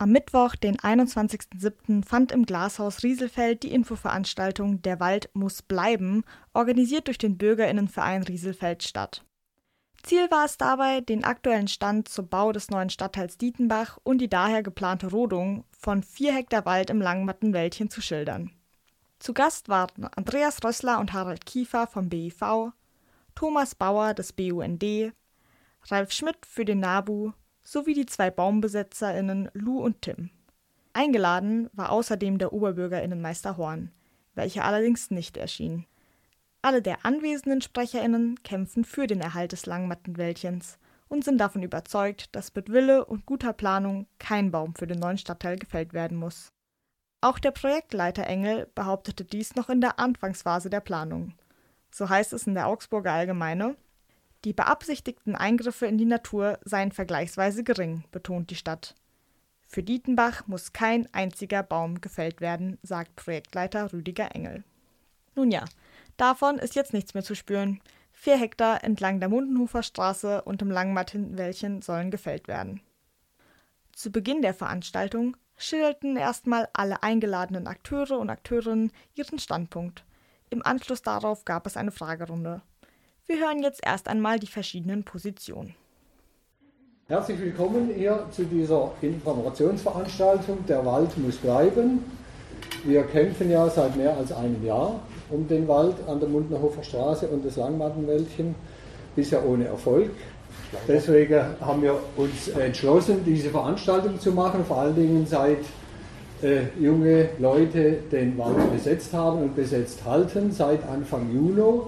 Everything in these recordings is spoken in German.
Am Mittwoch, den 21.07., fand im Glashaus Rieselfeld die Infoveranstaltung »Der Wald muss bleiben«, organisiert durch den BürgerInnenverein Rieselfeld statt. Ziel war es dabei, den aktuellen Stand zum Bau des neuen Stadtteils Dietenbach und die daher geplante Rodung von 4 Hektar Wald im Langmattenwäldchen zu schildern. Zu Gast waren Andreas Rössler und Harald Kiefer vom BIV, Thomas Bauer des BUND, Ralf Schmidt für den NABU sowie die 2 BaumbesetzerInnen Lou und Tim. Eingeladen war außerdem der OberbürgerInnenmeister Horn, welcher allerdings nicht erschien. Alle der anwesenden SprecherInnen kämpfen für den Erhalt des Langmattenwäldchens und sind davon überzeugt, dass mit Wille und guter Planung kein Baum für den neuen Stadtteil gefällt werden muss. Auch der Projektleiter Engel behauptete dies noch in der Anfangsphase der Planung. So heißt es in der Augsburger Allgemeine: Die beabsichtigten Eingriffe in die Natur seien vergleichsweise gering, betont die Stadt. Für Dietenbach muss kein einziger Baum gefällt werden, sagt Projektleiter Rüdiger Engel. Nun ja, davon ist jetzt nichts mehr zu spüren. 4 Hektar entlang der Mundenhofer Straße und im Langmattenwäldchen sollen gefällt werden. Zu Beginn der Veranstaltung schilderten erstmal alle eingeladenen Akteure und Akteurinnen ihren Standpunkt. Im Anschluss darauf gab es eine Fragerunde. Wir hören jetzt erst einmal die verschiedenen Positionen. Herzlich willkommen hier zu dieser Informationsveranstaltung »Der Wald muss bleiben«. Wir kämpfen ja seit mehr als einem Jahr um den Wald an der Mundenhofer Straße und das Langmattenwäldchen, bisher ohne Erfolg. Deswegen haben wir uns entschlossen, diese Veranstaltung zu machen, vor allen Dingen seit junge Leute den Wald besetzt haben und besetzt halten, seit Anfang Juni.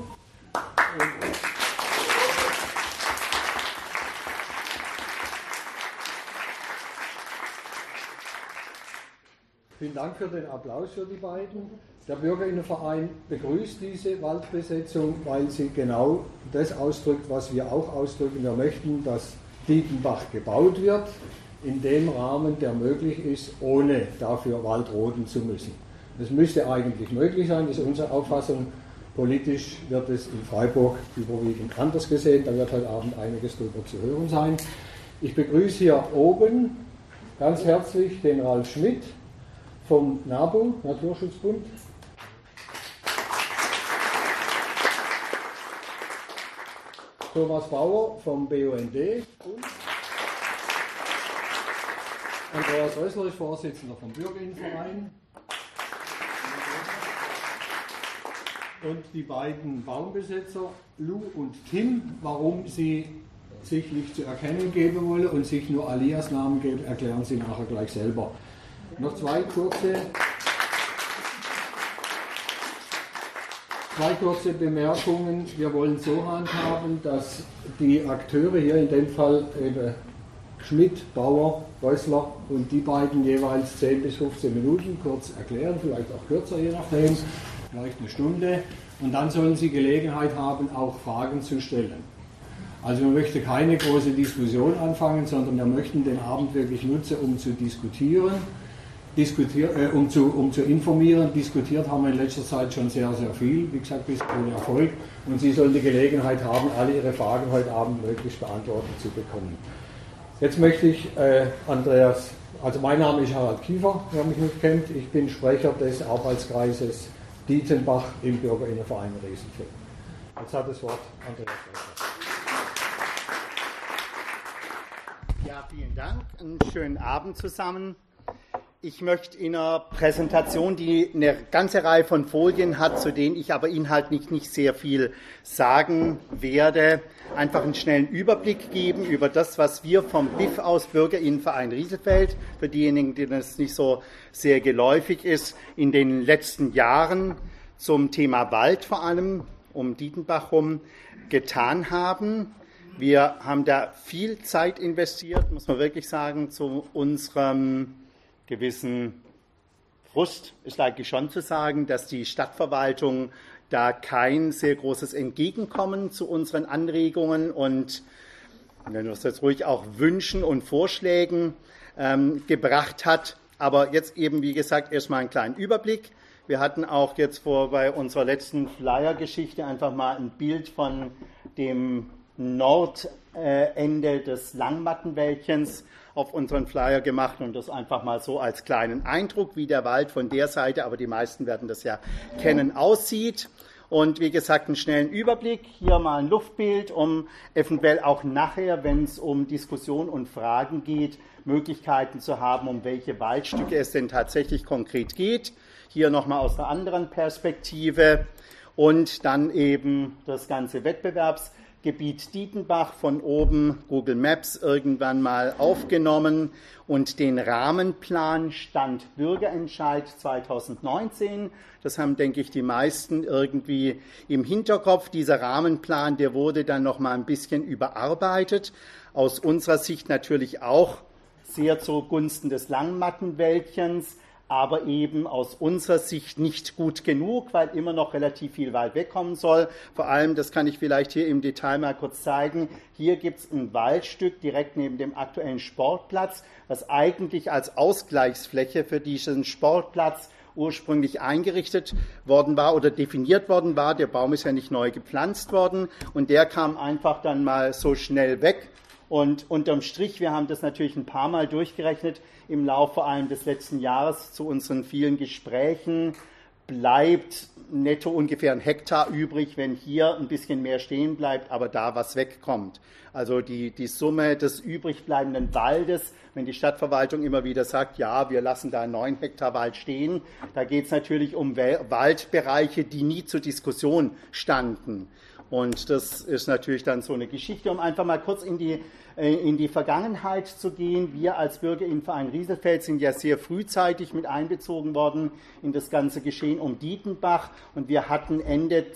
Vielen Dank für den Applaus für die beiden. Der Bürgerinnenverein begrüßt diese Waldbesetzung, weil sie genau das ausdrückt, was wir auch ausdrücken. Wir möchten, dass Dietenbach gebaut wird, in dem Rahmen, der möglich ist, ohne dafür Wald roden zu müssen. Das müsste eigentlich möglich sein, das ist unsere Auffassung. Politisch wird es in Freiburg überwiegend anders gesehen, da wird heute Abend einiges darüber zu hören sein. Ich begrüße hier oben ganz herzlich den Ralf Schmidt vom NABU, Naturschutzbund. Thomas Bauer vom BUND und Andreas Rössler ist Vorsitzender vom Bürgerinnenverein. Und die beiden Baumbesetzer, Lou und Tim, warum sie sich nicht zu erkennen geben wollen und sich nur Alias-Namen geben, erklären sie nachher gleich selber. Noch zwei kurze Bemerkungen. Wir wollen so handhaben, dass die Akteure hier, in dem Fall eben Schmidt, Bauer, Rössler und die beiden jeweils 10 bis 15 Minuten kurz erklären, vielleicht auch kürzer, je nachdem, vielleicht eine Stunde. Und dann sollen sie Gelegenheit haben, auch Fragen zu stellen. Also man möchte keine große Diskussion anfangen, sondern wir möchten den Abend wirklich nutzen, um zu diskutieren. Um zu informieren. Diskutiert haben wir in letzter Zeit schon sehr, sehr viel, wie gesagt, bis ohne Erfolg. Und Sie sollen die Gelegenheit haben, alle Ihre Fragen heute Abend möglichst beantwortet zu bekommen. Jetzt möchte ich mein Name ist Harald Kiefer, wer mich nicht kennt. Ich bin Sprecher des Arbeitskreises Dietenbach im Bürgerinnenverein Rieselfeld. Jetzt hat das Wort Andreas Rössler. Ja, vielen Dank. Einen schönen Abend zusammen. Ich möchte in einer Präsentation, die eine ganze Reihe von Folien hat, zu denen ich aber inhaltlich nicht sehr viel sagen werde, einfach einen schnellen Überblick geben über das, was wir vom BIF aus, Bürgerinnenverein Rieselfeld, für diejenigen, denen es nicht so sehr geläufig ist, in den letzten Jahren zum Thema Wald vor allem, um Dietenbach herum, getan haben. Wir haben da viel Zeit investiert, muss man wirklich sagen, zu unserem gewissen Frust ist eigentlich schon zu sagen, dass die Stadtverwaltung da kein sehr großes Entgegenkommen zu unseren Anregungen und, wenn wir es jetzt ruhig auch Wünschen und Vorschlägen gebracht hat. Aber jetzt eben, wie gesagt, erstmal einen kleinen Überblick. Wir hatten auch jetzt bei unserer letzten Flyer-Geschichte einfach mal ein Bild von dem Nordende des Langmattenwäldchens auf unseren Flyer gemacht und das einfach mal so als kleinen Eindruck, wie der Wald von der Seite, aber die meisten werden das ja kennen, aussieht. Und wie gesagt, einen schnellen Überblick, hier mal ein Luftbild, um eventuell auch nachher, wenn es um Diskussion und Fragen geht, Möglichkeiten zu haben, um welche Waldstücke es denn tatsächlich konkret geht. Hier nochmal aus der anderen Perspektive und dann eben das ganze Wettbewerbsgebiet Dietenbach von oben, Google Maps irgendwann mal aufgenommen und den Rahmenplan Stand Bürgerentscheid 2019. Das haben, denke ich, die meisten irgendwie im Hinterkopf. Dieser Rahmenplan, der wurde dann noch mal ein bisschen überarbeitet. Aus unserer Sicht natürlich auch sehr zugunsten des Langmattenwäldchens, aber eben aus unserer Sicht nicht gut genug, weil immer noch relativ viel Wald wegkommen soll. Vor allem, das kann ich vielleicht hier im Detail mal kurz zeigen, hier gibt es ein Waldstück direkt neben dem aktuellen Sportplatz, was eigentlich als Ausgleichsfläche für diesen Sportplatz ursprünglich eingerichtet worden war oder definiert worden war. Der Baum ist ja nicht neu gepflanzt worden und der kam einfach dann mal so schnell weg. Und unterm Strich, wir haben das natürlich ein paar Mal durchgerechnet, im Laufe vor allem des letzten Jahres zu unseren vielen Gesprächen bleibt netto ungefähr ein Hektar übrig, wenn hier ein bisschen mehr stehen bleibt, aber da was wegkommt. Also die Summe des übrig bleibenden Waldes, wenn die Stadtverwaltung immer wieder sagt, ja, wir lassen da 9 Hektar Wald stehen, da geht es natürlich um Waldbereiche, die nie zur Diskussion standen. Und das ist natürlich dann so eine Geschichte, um einfach mal kurz in die Vergangenheit zu gehen. Wir als Bürgerinnenverein Rieselfeld sind ja sehr frühzeitig mit einbezogen worden in das ganze Geschehen um Dietenbach. Und wir hatten Ende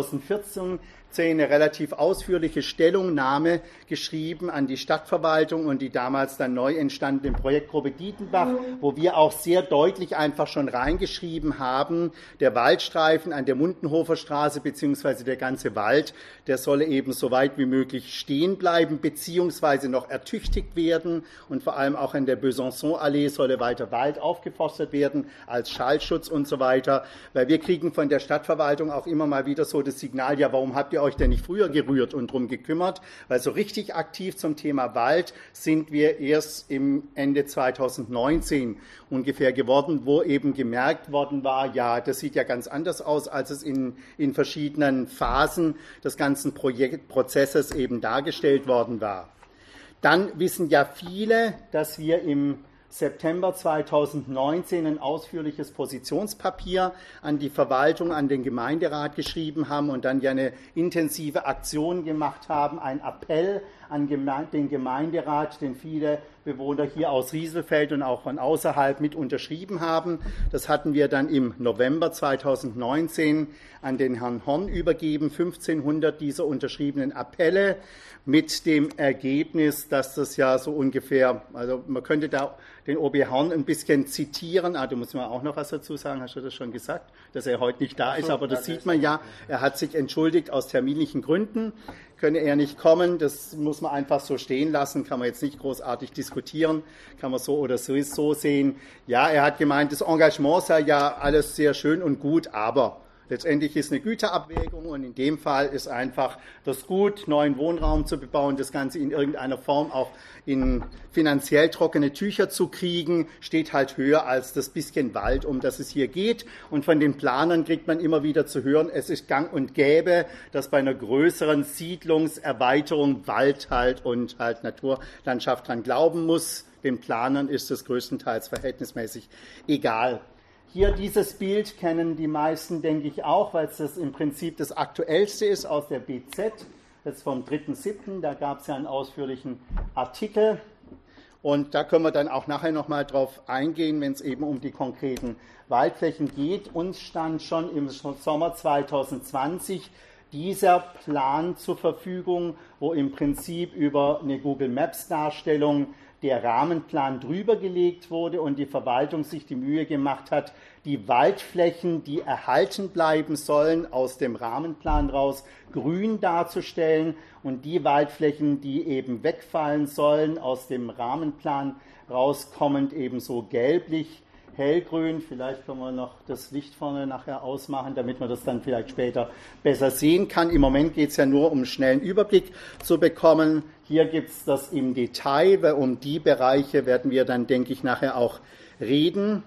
2014 eine relativ ausführliche Stellungnahme geschrieben an die Stadtverwaltung und die damals dann neu entstandene Projektgruppe Dietenbach, wo wir auch sehr deutlich einfach schon reingeschrieben haben, der Waldstreifen an der Mundenhofer Straße bzw. der ganze Wald, der solle eben so weit wie möglich stehen bleiben bzw. noch ertüchtigt werden und vor allem auch in der Besançon-Allee solle weiter Wald aufgeforstet werden als Schallschutz und so weiter, weil wir kriegen von der Stadtverwaltung auch immer mal wieder so das Signal, ja, warum habt ihr euch denn nicht früher gerührt und drum gekümmert? Weil so richtig aktiv zum Thema Wald sind wir erst im Ende 2019 ungefähr geworden, wo eben gemerkt worden war, ja, das sieht ja ganz anders aus, als es in verschiedenen Phasen des ganzen Prozesses eben dargestellt worden war. Dann wissen ja viele, dass wir im September 2019 ein ausführliches Positionspapier an die Verwaltung, an den Gemeinderat geschrieben haben und dann ja eine intensive Aktion gemacht haben, ein Appell an den Gemeinderat, den viele Bewohner hier aus Rieselfeld und auch von außerhalb mit unterschrieben haben. Das hatten wir dann im November 2019 an den Herrn Horn übergeben, 1500 dieser unterschriebenen Appelle mit dem Ergebnis, dass das ja so ungefähr, also man könnte da den OB Horn ein bisschen zitieren, da muss man auch noch was dazu sagen, hast du das schon gesagt, dass er heute nicht da ist, aber das sieht man ja, er hat sich entschuldigt aus terminlichen Gründen, könne er nicht kommen, das muss man einfach so stehen lassen, kann man jetzt nicht großartig diskutieren, kann man so oder so sehen. Ja, er hat gemeint, das Engagement sei ja alles sehr schön und gut, aber letztendlich ist eine Güterabwägung und in dem Fall ist einfach das Gut, neuen Wohnraum zu bebauen, das Ganze in irgendeiner Form auch in finanziell trockene Tücher zu kriegen, steht halt höher als das bisschen Wald, um das es hier geht. Und von den Planern kriegt man immer wieder zu hören, es ist gang und gäbe, dass bei einer größeren Siedlungserweiterung Wald halt und halt Naturlandschaft dran glauben muss. Den Planern ist es größtenteils verhältnismäßig egal. Hier dieses Bild kennen die meisten, denke ich, auch, weil es das im Prinzip das aktuellste ist aus der BZ, jetzt vom 3.7., da gab es ja einen ausführlichen Artikel und da können wir dann auch nachher nochmal drauf eingehen, wenn es eben um die konkreten Waldflächen geht. Uns stand schon im Sommer 2020 dieser Plan zur Verfügung, wo im Prinzip über eine Google Maps Darstellung der Rahmenplan drüber gelegt wurde und die Verwaltung sich die Mühe gemacht hat, die Waldflächen, die erhalten bleiben sollen, aus dem Rahmenplan raus grün darzustellen und die Waldflächen, die eben wegfallen sollen, aus dem Rahmenplan rauskommend ebenso gelblich, hellgrün. Vielleicht können wir noch das Licht vorne nachher ausmachen, damit man das dann vielleicht später besser sehen kann. Im Moment geht es ja nur um einen schnellen Überblick zu bekommen. Hier gibt es das im Detail, weil um die Bereiche werden wir dann, denke ich, nachher auch reden.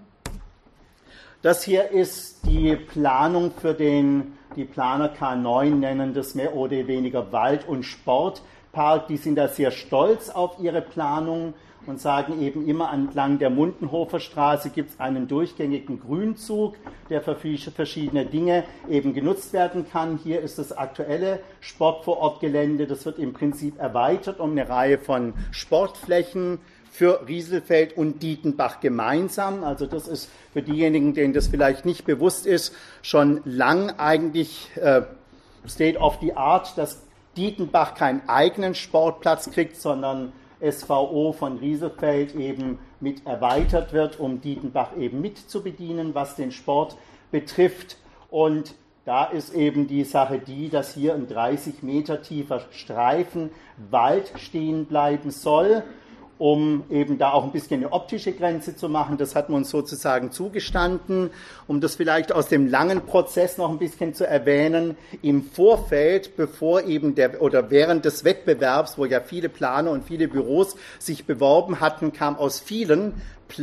Das hier ist die Planung für die Planer K9 nennen das mehr oder weniger Wald- und Sportpark. Die sind da sehr stolz auf ihre Planung und sagen eben immer, entlang der Mundenhofer Straße gibt es einen durchgängigen Grünzug, der für verschiedene Dinge eben genutzt werden kann. Hier ist das aktuelle Sportvorortgelände. Das wird im Prinzip erweitert um eine Reihe von Sportflächen für Rieselfeld und Dietenbach gemeinsam. Also das ist für diejenigen, denen das vielleicht nicht bewusst ist, schon lang eigentlich State of the Art, dass Dietenbach keinen eigenen Sportplatz kriegt, sondern SVO von Rieselfeld eben mit erweitert wird, um Dietenbach eben mit zu bedienen, was den Sport betrifft. Und da ist eben die Sache die, dass hier ein 30 Meter tiefer Streifen Wald stehen bleiben soll, um eben da auch ein bisschen eine optische Grenze zu machen. Das hat man uns sozusagen zugestanden. Um das vielleicht aus dem langen Prozess noch ein bisschen zu erwähnen, im Vorfeld, bevor eben während des Wettbewerbs, wo ja viele Planer und viele Büros sich beworben hatten, kam aus vielen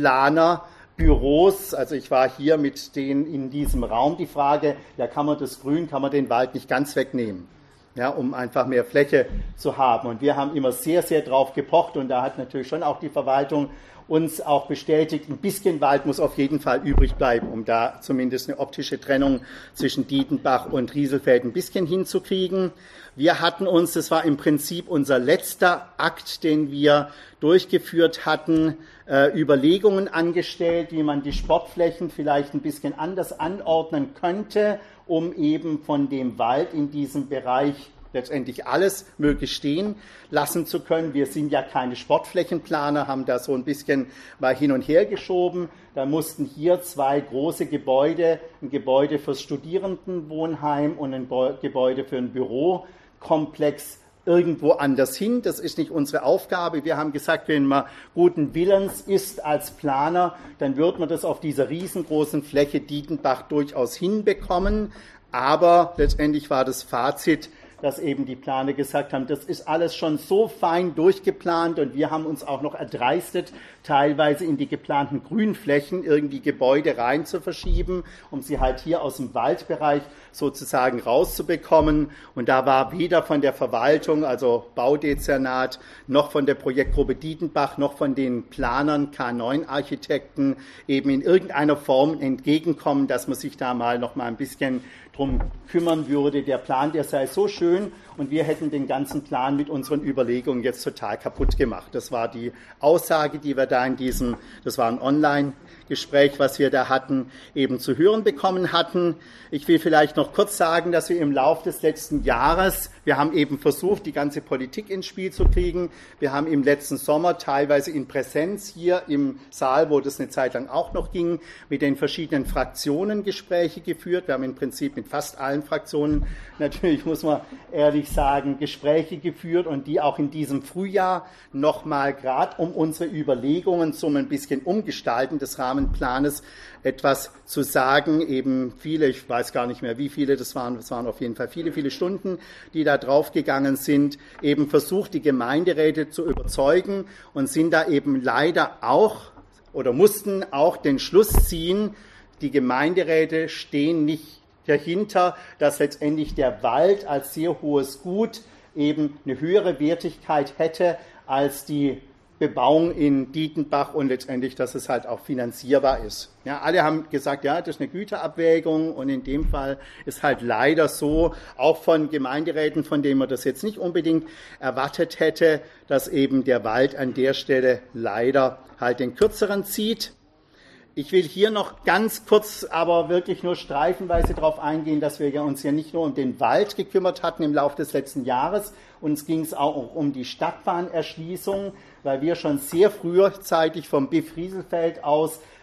Planerbüros, also ich war hier mit denen in diesem Raum, die Frage, ja, kann man das Grün, kann man den Wald nicht ganz wegnehmen? Ja, um einfach mehr Fläche zu haben. Und wir haben immer sehr, sehr drauf gepocht und da hat natürlich schon auch die Verwaltung uns auch bestätigt, ein bisschen Wald muss auf jeden Fall übrig bleiben, um da zumindest eine optische Trennung zwischen Dietenbach und Rieselfeld ein bisschen hinzukriegen. Wir hatten uns, das war im Prinzip unser letzter Akt, den wir durchgeführt hatten, Überlegungen angestellt, wie man die Sportflächen vielleicht ein bisschen anders anordnen könnte, um eben von dem Wald in diesem Bereich letztendlich alles möglich stehen lassen zu können. Wir sind ja keine Sportflächenplaner, haben da so ein bisschen mal hin und her geschoben. Da mussten hier zwei große Gebäude, ein Gebäude fürs Studierendenwohnheim und ein Gebäude für ein Bürokomplex irgendwo anders hin. Das ist nicht unsere Aufgabe. Wir haben gesagt, wenn man guten Willens ist als Planer, dann wird man das auf dieser riesengroßen Fläche Dietenbach durchaus hinbekommen. Aber letztendlich war das Fazit, dass eben die Planer gesagt haben, das ist alles schon so fein durchgeplant und wir haben uns auch noch erdreistet, teilweise in die geplanten Grünflächen irgendwie Gebäude rein zu verschieben, um sie halt hier aus dem Waldbereich sozusagen rauszubekommen. Und da war weder von der Verwaltung, also Baudezernat, noch von der Projektgruppe Dietenbach, noch von den Planern, K9-Architekten eben in irgendeiner Form entgegenkommen, dass man sich da mal noch mal ein bisschen drum kümmern würde. Der Plan, der sei so schön und wir hätten den ganzen Plan mit unseren Überlegungen jetzt total kaputt gemacht. Das war die Aussage, die wir da das war ein Online-Gespräch, was wir da hatten, eben zu hören bekommen hatten. Ich will vielleicht noch kurz sagen, dass wir im Laufe des letzten Jahres, wir haben eben versucht, die ganze Politik ins Spiel zu kriegen. Wir haben im letzten Sommer teilweise in Präsenz hier im Saal, wo das eine Zeit lang auch noch ging, mit den verschiedenen Fraktionen Gespräche geführt. Wir haben im Prinzip mit fast allen Fraktionen, natürlich muss man ehrlich sagen, Gespräche geführt und die auch in diesem Frühjahr nochmal gerade um unsere Überlegungen zum ein bisschen Umgestalten des Rahmenplanes etwas zu sagen. Eben viele, ich weiß gar nicht mehr, wie viele das waren auf jeden Fall viele, viele Stunden, die da draufgegangen sind, eben versucht, die Gemeinderäte zu überzeugen und sind da eben leider auch oder mussten auch den Schluss ziehen, die Gemeinderäte stehen nicht dahinter, dass letztendlich der Wald als sehr hohes Gut eben eine höhere Wertigkeit hätte als die Bebauung in Dietenbach und letztendlich, dass es halt auch finanzierbar ist. Ja, alle haben gesagt, ja, das ist eine Güterabwägung und in dem Fall ist halt leider so, auch von Gemeinderäten, von denen man das jetzt nicht unbedingt erwartet hätte, dass eben der Wald an der Stelle leider halt den Kürzeren zieht. Ich will hier noch ganz kurz, aber wirklich nur streifenweise darauf eingehen, dass wir ja uns ja nicht nur um den Wald gekümmert hatten im Laufe des letzten Jahres. Uns ging es auch um die Stadtbahnerschließung, weil wir schon sehr frühzeitig vom BIF Rieselfeld aus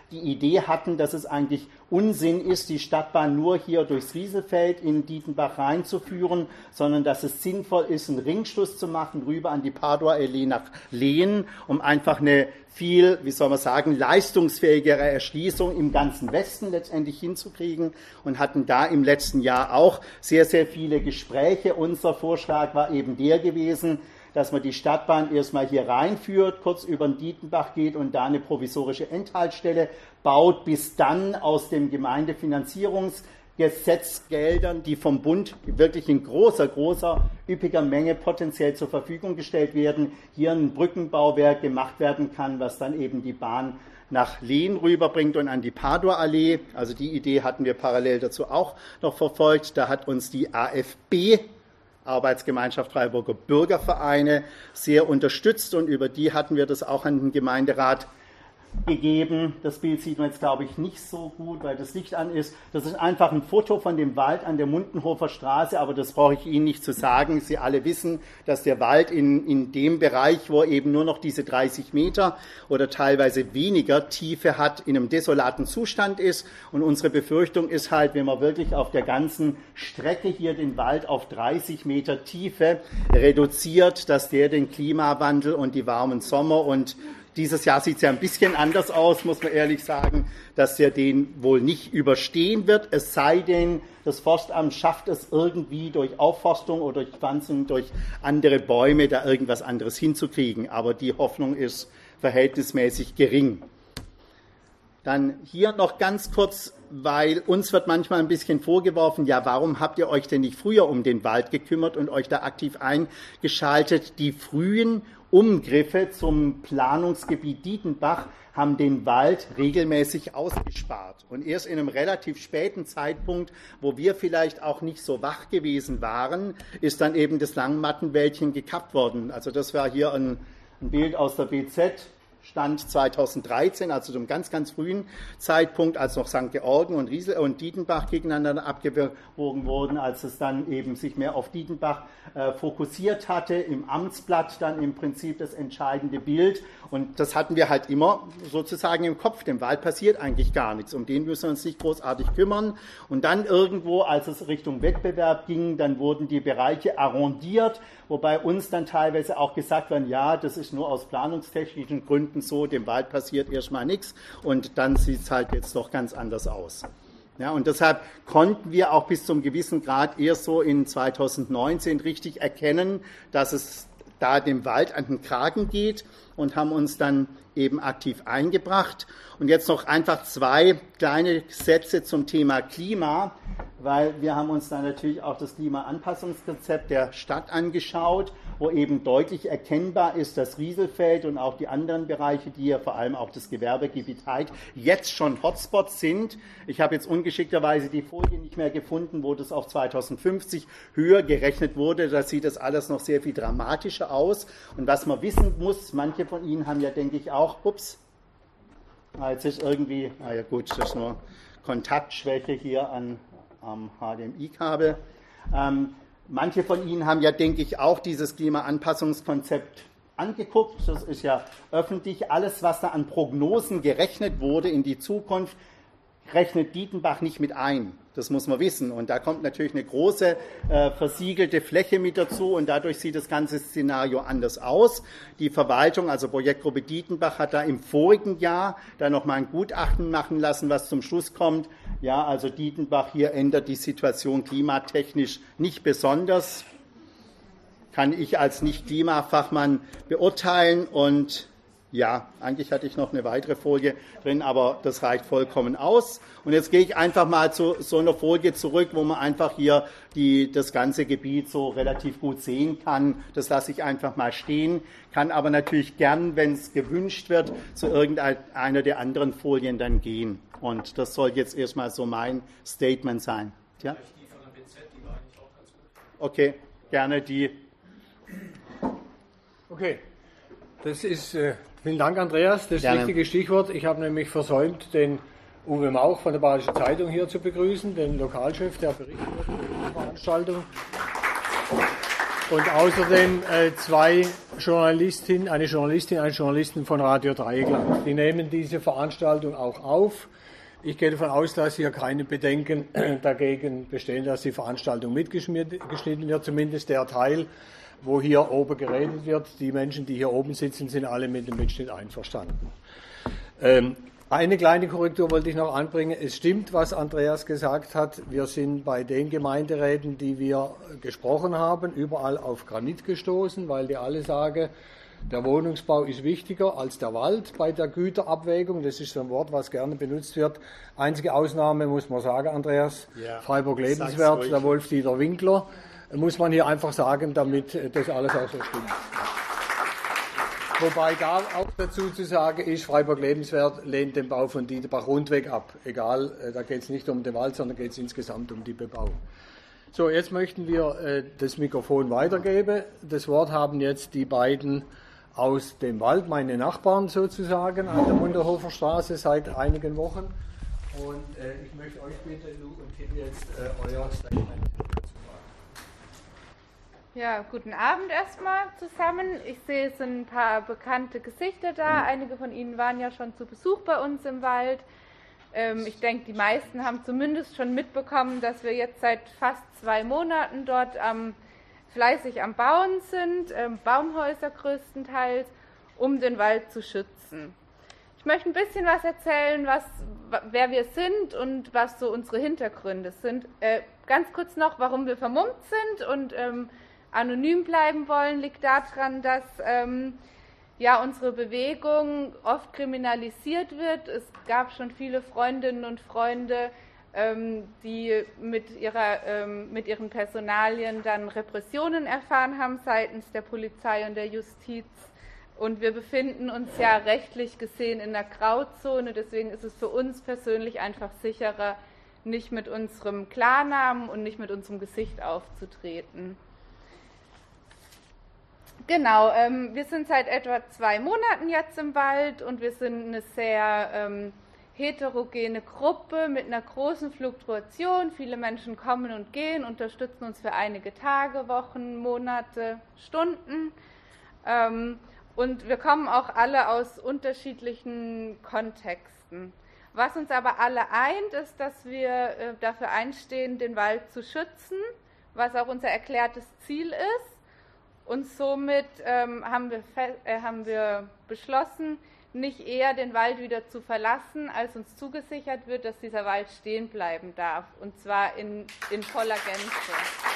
die Idee hatten, dass es eigentlich Unsinn ist, die Stadtbahn nur hier durchs Rieselfeld in Dietenbach reinzuführen, sondern dass es sinnvoll ist, einen Ringschluss zu machen, rüber an die Padua-Allee nach Lehen, um einfach eine viel, wie soll man sagen, leistungsfähigere Erschließung im ganzen Westen letztendlich hinzukriegen und hatten da im letzten Jahr auch sehr, sehr viele Gespräche. Unser Vorschlag war eben der gewesen, dass man die Stadtbahn erstmal hier reinführt, kurz über den Dietenbach geht und da eine provisorische Endhaltestelle baut, bis dann aus dem Gemeindefinanzierungsgesetzgeldern, die vom Bund wirklich in großer, üppiger Menge potenziell zur Verfügung gestellt werden, hier ein Brückenbauwerk gemacht werden kann, was dann eben die Bahn nach Lehen rüberbringt und an die Padua-Allee. Also die Idee hatten wir parallel dazu auch noch verfolgt. Da hat uns die AFB, Arbeitsgemeinschaft Freiburger Bürgervereine, sehr unterstützt und über die hatten wir das auch an den Gemeinderat gegeben. Das Bild sieht man jetzt, glaube ich, nicht so gut, weil das Licht an ist. Das ist einfach ein Foto von dem Wald an der Mundenhofer Straße, aber das brauche ich Ihnen nicht zu sagen. Sie alle wissen, dass der Wald in dem Bereich, wo eben nur noch diese 30 Meter oder teilweise weniger Tiefe hat, in einem desolaten Zustand ist. Und unsere Befürchtung ist halt, wenn man wirklich auf der ganzen Strecke hier den Wald auf 30 Meter Tiefe reduziert, dass der den Klimawandel und die warmen Sommer und dieses Jahr sieht es ja ein bisschen anders aus, muss man ehrlich sagen, dass er den wohl nicht überstehen wird, es sei denn, das Forstamt schafft es irgendwie durch Aufforstung oder durch Pflanzung, durch andere Bäume, da irgendwas anderes hinzukriegen. Aber die Hoffnung ist verhältnismäßig gering. Dann hier noch ganz kurz, weil uns wird manchmal ein bisschen vorgeworfen, ja, warum habt ihr euch denn nicht früher um den Wald gekümmert und euch da aktiv eingeschaltet? Die frühen Umgriffe zum Planungsgebiet Dietenbach haben den Wald regelmäßig ausgespart. Und erst in einem relativ späten Zeitpunkt, wo wir vielleicht auch nicht so wach gewesen waren, ist dann eben das Langmattenwäldchen gekappt worden. Also das war hier ein Bild aus der BZ. Stand 2013, also zum ganz, ganz frühen Zeitpunkt, als noch St. Georgen und Riesel und Dietenbach gegeneinander abgewogen wurden, als es dann eben sich mehr auf Dietenbach fokussiert hatte, im Amtsblatt dann im Prinzip das entscheidende Bild. Und das hatten wir halt immer sozusagen im Kopf. Dem Wald passiert eigentlich gar nichts. Um den müssen wir uns nicht großartig kümmern. Und dann irgendwo, als es Richtung Wettbewerb ging, dann wurden die Bereiche arrondiert, wobei uns dann teilweise auch gesagt wird, ja, das ist nur aus planungstechnischen Gründen so, dem Wald passiert erstmal nichts und dann sieht es halt jetzt doch ganz anders aus. Ja, und deshalb konnten wir auch bis zum gewissen Grad erst so in 2019 richtig erkennen, dass es da dem Wald an den Kragen geht und haben uns dann eben aktiv eingebracht. Und jetzt noch einfach 2 kleine Sätze zum Thema Klima, weil wir haben uns dann natürlich auch das Klimaanpassungskonzept der Stadt angeschaut, wo eben deutlich erkennbar ist, dass Rieselfeld und auch die anderen Bereiche, die ja vor allem auch das Gewerbegebiet Heid, jetzt schon Hotspots sind. Ich habe jetzt ungeschickterweise die Folie nicht mehr gefunden, wo das auf 2050 höher gerechnet wurde. Da sieht das alles noch sehr viel dramatischer aus. Und was man wissen muss, manche von Ihnen haben ja, denke ich, auch, jetzt ist irgendwie, ja gut, das ist nur Kontaktschwäche hier am HDMI-Kabel. Manche von Ihnen haben ja, denke ich, auch dieses Klimaanpassungskonzept angeguckt. Das ist ja öffentlich. Alles, was da an Prognosen gerechnet wurde in die Zukunft, rechnet Dietenbach nicht mit ein. Das muss man wissen. Und da kommt natürlich eine große versiegelte Fläche mit dazu und dadurch sieht das ganze Szenario anders aus. Die Verwaltung, also Projektgruppe Dietenbach, hat da im vorigen Jahr da nochmal ein Gutachten machen lassen, was zum Schluss kommt. Ja, also Dietenbach hier ändert die Situation klimatechnisch nicht besonders. Kann ich als Nicht-Klimafachmann beurteilen und ja, eigentlich hatte ich noch eine weitere Folie drin, aber das reicht vollkommen aus. Und jetzt gehe ich einfach mal zu so einer Folie zurück, wo man einfach hier das ganze Gebiet so relativ gut sehen kann. Das lasse ich einfach mal stehen, kann aber natürlich gern, wenn es gewünscht wird, zu irgendeiner der anderen Folien dann gehen. Und das soll jetzt erstmal so mein Statement sein. Ja? Die von der BZ, die war eigentlich auch ganz gut. Okay, gerne die. Okay, das ist... Vielen Dank, Andreas. Das ist das richtige Stichwort. Ich habe nämlich versäumt, den Uwe Mauch von der Badischen Zeitung hier zu begrüßen, den Lokalchef, der berichtet wird über die Veranstaltung. Und außerdem zwei Journalistinnen, eine Journalistin, einen Journalisten von Radio Dreieckland. Die nehmen diese Veranstaltung auch auf. Ich gehe davon aus, dass hier keine Bedenken dagegen bestehen, dass die Veranstaltung mitgeschnitten wird, zumindest der Teil, wo hier oben geredet wird. Die Menschen, die hier oben sitzen, sind alle mit dem Mitschnitt einverstanden. Eine kleine Korrektur wollte ich noch anbringen. Es stimmt, was Andreas gesagt hat. Wir sind bei den Gemeinderäten, die wir gesprochen haben, überall auf Granit gestoßen, weil die alle sagen, der Wohnungsbau ist wichtiger als der Wald bei der Güterabwägung. Das ist so ein Wort, was gerne benutzt wird. Einzige Ausnahme muss man sagen, Andreas, ja, Freiburg lebenswert, der Wolf-Dieter Winkler. Muss man hier einfach sagen, damit das alles auch so stimmt. Wobei da auch dazu zu sagen ist, Freiburg lebenswert lehnt den Bau von Dieterbach-Rundweg ab. Egal, da geht es nicht um den Wald, sondern geht es insgesamt um die Bebauung. So, jetzt möchten wir das Mikrofon weitergeben. Das Wort haben jetzt die beiden aus dem Wald, meine Nachbarn sozusagen, an der Munderhofer Straße seit einigen Wochen. Und ich möchte euch bitten, Lu und Tim, jetzt euer Statement dazu sagen. Ja, guten Abend erstmal zusammen. Ich sehe, es sind ein paar bekannte Gesichter da. Einige von Ihnen waren ja schon zu Besuch bei uns im Wald. Ich denke, die meisten haben zumindest schon mitbekommen, dass wir jetzt seit fast 2 Monaten dort fleißig am Bauen sind, Baumhäuser größtenteils, um den Wald zu schützen. Ich möchte ein bisschen was erzählen, wer wir sind und was so unsere Hintergründe sind. Ganz kurz noch, warum wir vermummt sind und anonym bleiben wollen, liegt daran, dass unsere Bewegung oft kriminalisiert wird. Es gab schon viele Freundinnen und Freunde, die mit ihren Personalien dann Repressionen erfahren haben seitens der Polizei und der Justiz. Und wir befinden uns ja rechtlich gesehen in der Grauzone, deswegen ist es für uns persönlich einfach sicherer, nicht mit unserem Klarnamen und nicht mit unserem Gesicht aufzutreten. Genau, wir sind seit etwa 2 Monaten jetzt im Wald und wir sind eine sehr heterogene Gruppe mit einer großen Fluktuation. Viele Menschen kommen und gehen, unterstützen uns für einige Tage, Wochen, Monate, Stunden. Und wir kommen auch alle aus unterschiedlichen Kontexten. Was uns aber alle eint, ist, dass wir dafür einstehen, den Wald zu schützen, was auch unser erklärtes Ziel ist. Und somit haben wir beschlossen, nicht eher den Wald wieder zu verlassen, als uns zugesichert wird, dass dieser Wald stehen bleiben darf, und zwar in voller Gänze.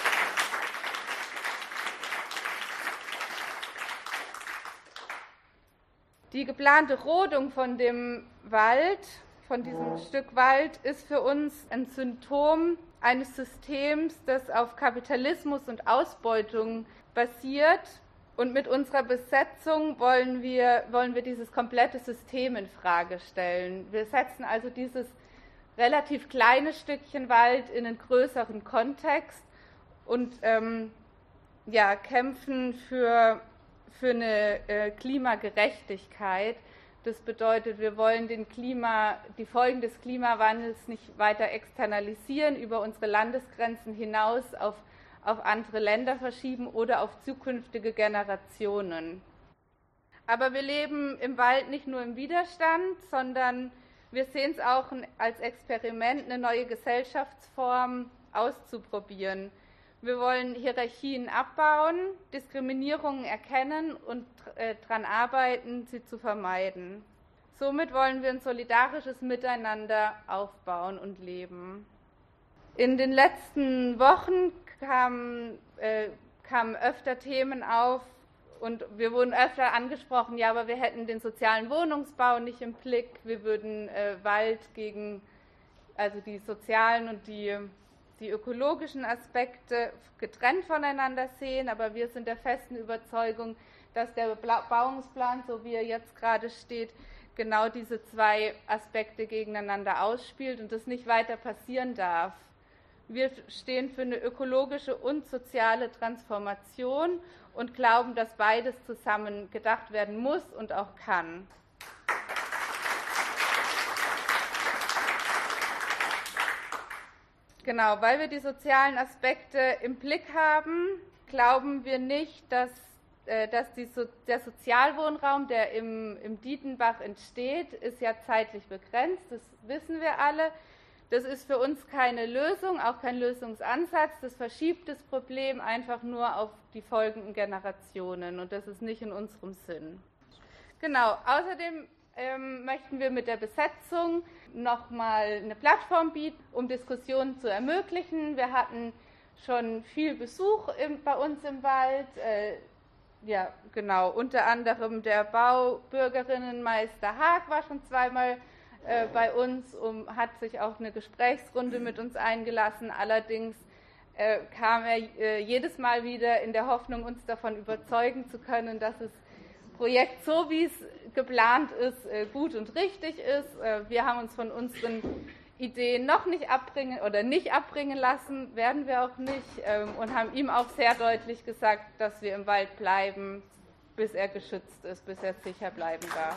Die geplante Rodung von dem Wald, von diesem Stück Wald, ist für uns ein Symptom eines Systems, das auf Kapitalismus und Ausbeutung basiert. Und mit unserer Besetzung wollen wir dieses komplette System in Frage stellen. Wir setzen also dieses relativ kleine Stückchen Wald in einen größeren Kontext und kämpfen für eine Klimagerechtigkeit. Das bedeutet, wir wollen die Folgen des Klimawandels nicht weiter externalisieren, über unsere Landesgrenzen hinaus auf andere Länder verschieben oder auf zukünftige Generationen. Aber wir leben im Wald nicht nur im Widerstand, sondern wir sehen es auch als Experiment, eine neue Gesellschaftsform auszuprobieren. Wir wollen Hierarchien abbauen, Diskriminierungen erkennen und daran arbeiten, sie zu vermeiden. Somit wollen wir ein solidarisches Miteinander aufbauen und leben. In den letzten Wochen kamen öfter Themen auf und wir wurden öfter angesprochen, ja, aber wir hätten den sozialen Wohnungsbau nicht im Blick, wir würden Wald also die sozialen und die ökologischen Aspekte getrennt voneinander sehen, aber wir sind der festen Überzeugung, dass der Bebauungsplan, so wie er jetzt gerade steht, genau diese 2 Aspekte gegeneinander ausspielt und das nicht weiter passieren darf. Wir stehen für eine ökologische und soziale Transformation und glauben, dass beides zusammen gedacht werden muss und auch kann. Genau, weil wir die sozialen Aspekte im Blick haben, glauben wir nicht, dass der Sozialwohnraum, der im Dietenbach entsteht, ist ja zeitlich begrenzt, das wissen wir alle. Das ist für uns keine Lösung, auch kein Lösungsansatz. Das verschiebt das Problem einfach nur auf die folgenden Generationen und das ist nicht in unserem Sinn. Genau, außerdem möchten wir mit der Besetzung nochmal eine Plattform bieten, um Diskussionen zu ermöglichen. Wir hatten schon viel Besuch bei uns im Wald. Ja, genau, unter anderem der Baubürgerinnenmeister Haag war schon zweimal bei uns und hat sich auf eine Gesprächsrunde mit uns eingelassen. Allerdings kam er jedes Mal wieder in der Hoffnung, uns davon überzeugen zu können, dass das Projekt, so wie es geplant ist, gut und richtig ist. Wir haben uns von unseren Ideen noch nicht abbringen lassen, werden wir auch nicht, und haben ihm auch sehr deutlich gesagt, dass wir im Wald bleiben, bis er geschützt ist, bis er sicher bleiben darf.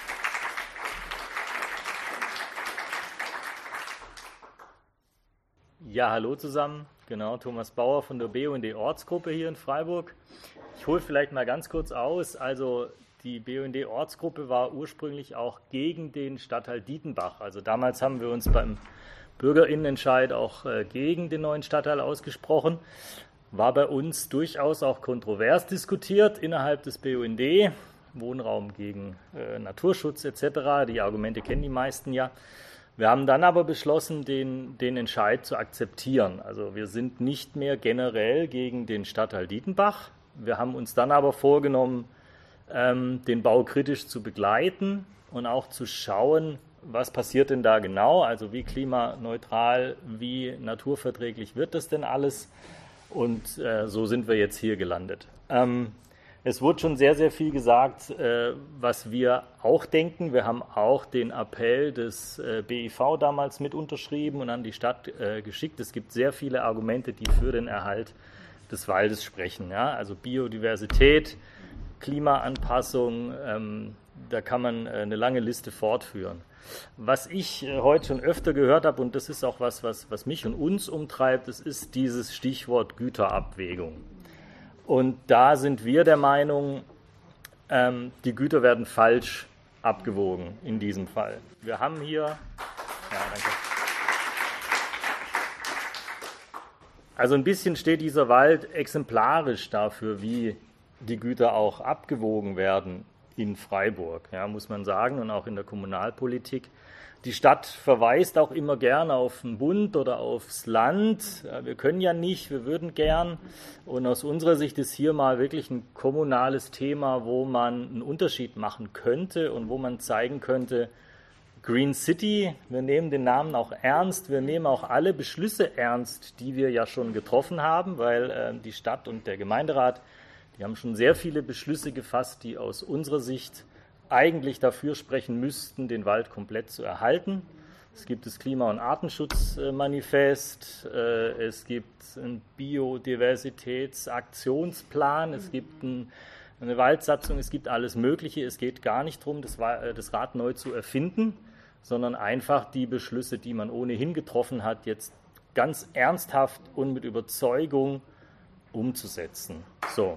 Ja, hallo zusammen. Genau, Thomas Bauer von der BUND-Ortsgruppe hier in Freiburg. Ich hole vielleicht mal ganz kurz aus. Also die BUND-Ortsgruppe war ursprünglich auch gegen den Stadtteil Dietenbach. Also damals haben wir uns beim Bürgerinnenentscheid auch gegen den neuen Stadtteil ausgesprochen. War bei uns durchaus auch kontrovers diskutiert innerhalb des BUND. Wohnraum gegen Naturschutz etc. Die Argumente kennen die meisten ja. Wir haben dann aber beschlossen, den Entscheid zu akzeptieren. Also wir sind nicht mehr generell gegen den Stadtteil Dietenbach. Wir haben uns dann aber vorgenommen, den Bau kritisch zu begleiten und auch zu schauen, was passiert denn da genau, also wie klimaneutral, wie naturverträglich wird das denn alles, und so sind wir jetzt hier gelandet. Es wurde schon sehr, sehr viel gesagt, was wir auch denken. Wir haben auch den Appell des BIV damals mit unterschrieben und an die Stadt geschickt. Es gibt sehr viele Argumente, die für den Erhalt des Waldes sprechen. Ja? Also Biodiversität, Klimaanpassung, da kann man eine lange Liste fortführen. Was ich heute schon öfter gehört habe, und das ist auch was mich und uns umtreibt, das ist dieses Stichwort Güterabwägung. Und da sind wir der Meinung, die Güter werden falsch abgewogen in diesem Fall. Wir haben hier, ja, danke. Also ein bisschen steht dieser Wald exemplarisch dafür, wie die Güter auch abgewogen werden in Freiburg, ja, muss man sagen, und auch in der Kommunalpolitik. Die Stadt verweist auch immer gern auf den Bund oder aufs Land. Wir können ja nicht, wir würden gern. Und aus unserer Sicht ist hier mal wirklich ein kommunales Thema, wo man einen Unterschied machen könnte und wo man zeigen könnte, Green City, wir nehmen den Namen auch ernst, wir nehmen auch alle Beschlüsse ernst, die wir ja schon getroffen haben, weil die Stadt und der Gemeinderat, die haben schon sehr viele Beschlüsse gefasst, die aus unserer Sicht eigentlich dafür sprechen müssten, den Wald komplett zu erhalten. Es gibt das Klima- und Artenschutzmanifest, es gibt einen Biodiversitätsaktionsplan, es gibt eine Waldsatzung, es gibt alles Mögliche. Es geht gar nicht darum, das Rad neu zu erfinden, sondern einfach die Beschlüsse, die man ohnehin getroffen hat, jetzt ganz ernsthaft und mit Überzeugung umzusetzen. So.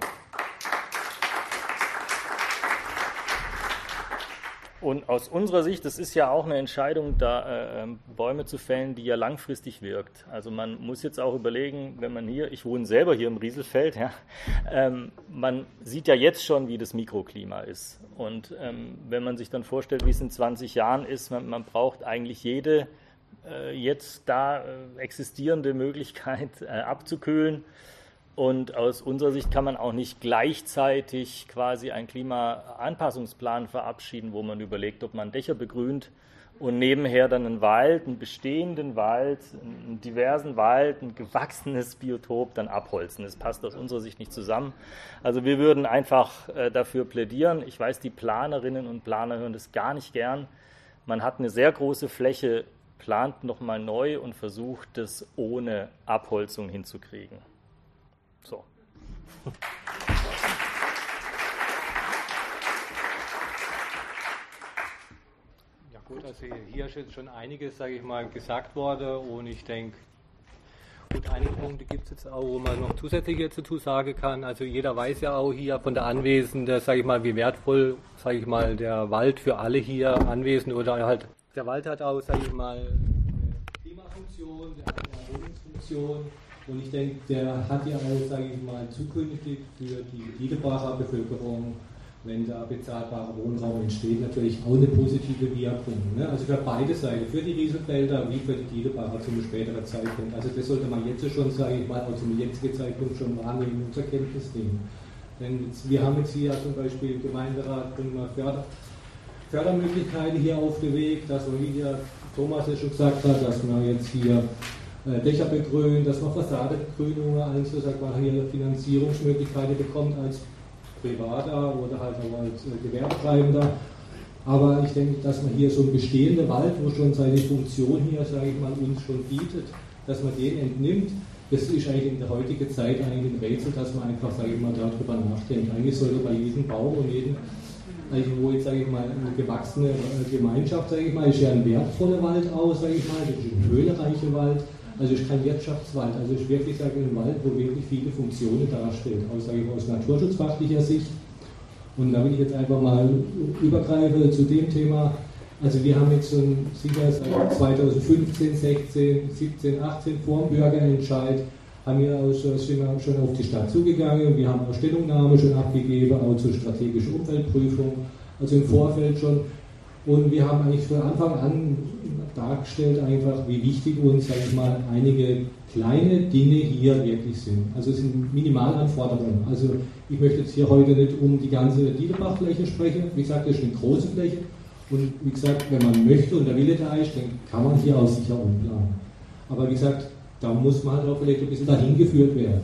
Und aus unserer Sicht, das ist ja auch eine Entscheidung, da Bäume zu fällen, die ja langfristig wirkt. Also man muss jetzt auch überlegen, wenn man hier, ich wohne selber hier im Rieselfeld, ja, man sieht ja jetzt schon, wie das Mikroklima ist. Und wenn man sich dann vorstellt, wie es in 20 Jahren ist, man braucht eigentlich jede jetzt da existierende Möglichkeit abzukühlen. Und aus unserer Sicht kann man auch nicht gleichzeitig quasi einen Klimaanpassungsplan verabschieden, wo man überlegt, ob man Dächer begrünt und nebenher dann einen Wald, einen bestehenden Wald, einen diversen Wald, ein gewachsenes Biotop dann abholzen. Das passt aus unserer Sicht nicht zusammen. Also wir würden einfach dafür plädieren. Ich weiß, die Planerinnen und Planer hören das gar nicht gern. Man hat eine sehr große Fläche, plant nochmal neu und versucht, das ohne Abholzung hinzukriegen. So. Ja gut, also hier ist jetzt schon einiges, sage ich mal, gesagt worden und ich denke, Gut, einige Punkte gibt es jetzt auch, wo man noch zusätzlich dazu sagen kann. Also jeder weiß ja auch hier von der Anwesenden, sage ich mal, wie wertvoll, sage ich mal, der Wald für alle hier Anwesenden oder halt, der Wald hat auch, sage ich mal, eine Klimafunktion, der hat eine Erholungsfunktion und ich denke, der hat ja auch, sage ich mal, zukünftig für die Diedebacher Bevölkerung, wenn da bezahlbarer Wohnraum entsteht, natürlich auch eine positive Wirkung. Ne? Also für beide Seiten, für die Rieselfelder wie für die Diedebacher zum späteren Zeitpunkt. Also das sollte man jetzt schon, sage ich mal, auch zum jetzigen Zeitpunkt schon wahrnehmen und zur Kenntnis nehmen. Denn wir haben jetzt hier zum Beispiel Gemeinderat, bringen wir Fördermöglichkeiten hier auf den Weg, dass man, wie der Thomas es schon gesagt hat, dass man jetzt hier Dächer begrünen, dass man Fassadebegrünungen, also sagt man hier Finanzierungsmöglichkeiten bekommt als Privater oder halt auch als Gewerbetreibender. Aber ich denke, dass man hier so einen bestehenden Wald, wo schon seine Funktion hier, sage ich mal, uns schon bietet, dass man den entnimmt, das ist eigentlich in der heutigen Zeit eigentlich ein Rätsel, dass man einfach, sage ich mal, darüber nachdenkt. Eigentlich sollte bei jedem Baum und jedem, also wo jetzt, sage ich mal, eine gewachsene Gemeinschaft, sage ich mal, ist ja ein wertvoller Wald aus, sage ich mal, das ist ein höhenreicher Wald. Also ist kein Wirtschaftswald, also ist wirklich, sage ich, ein Wald, wo wirklich viele Funktionen darstellt, aus naturschutzfachlicher Sicht. Und da will ich jetzt einfach mal übergreifen zu dem Thema. Also wir haben jetzt schon sicher seit 2015, 16, 17, 18 vor dem Bürgerentscheid sind wir schon auf die Stadt zugegangen. Wir haben auch Stellungnahme schon abgegeben, auch zur strategischen Umweltprüfung, also im Vorfeld schon. Und wir haben eigentlich von Anfang an dargestellt, einfach, wie wichtig uns, sage ich mal, einige kleine Dinge hier wirklich sind. Also es sind Minimalanforderungen. Also ich möchte jetzt hier heute nicht um die ganze Diederbachfläche sprechen. Wie gesagt, das ist eine große Fläche. Und wie gesagt, wenn man möchte und der Wille da ist, dann kann man hier auch sicher umplanen. Aber wie gesagt, da muss man halt auch vielleicht ein bisschen dahin geführt werden.